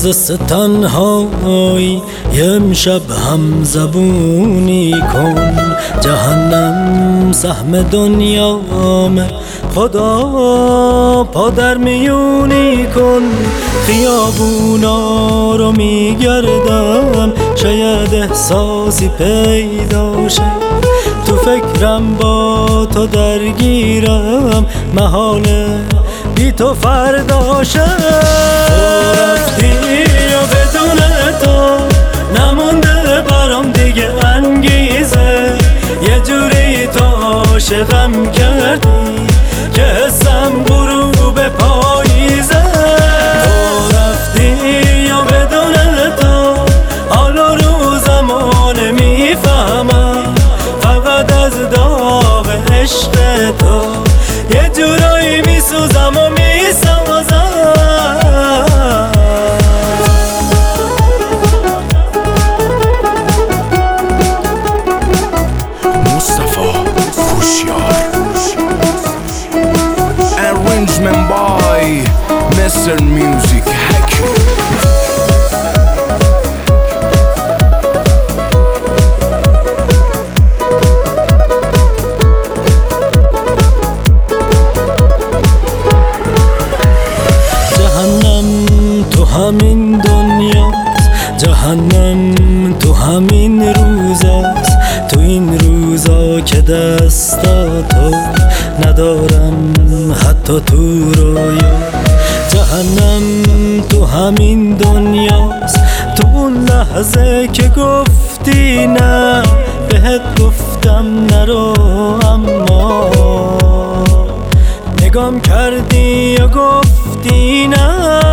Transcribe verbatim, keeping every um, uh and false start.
از تنهایی امشب هم زبونی کن. جهنم سهم دنیامه، خدا پادر میونی کن. خیابونا رو میگردم، شاید احساسی پیدا شه. تو فکرم با تو درگیرم، محاله بی تو فردا شه. تو رفتی و بدون تو نمونده برام دیگه انگیزه. یه جوری تو عاشقم کردی که حسم غروب پاییزه. تو رفتی و بدون تو حال و روزمو نمیفهمم، فقط از داغ عشق تو یه جورایی میسوزم و میسازم. مصطفی هوشیار. Arrangement by Mister Music Hacker. همین دنیاست، جهنم تو همین روزاست. تو این روزا که دستاتو ندارم حتی تو رویا. جهنم تو همین دنیاست، تو اون لحظه که گفتی نه، بهت گفتم نرو اما نگام کردی و گفتی نه.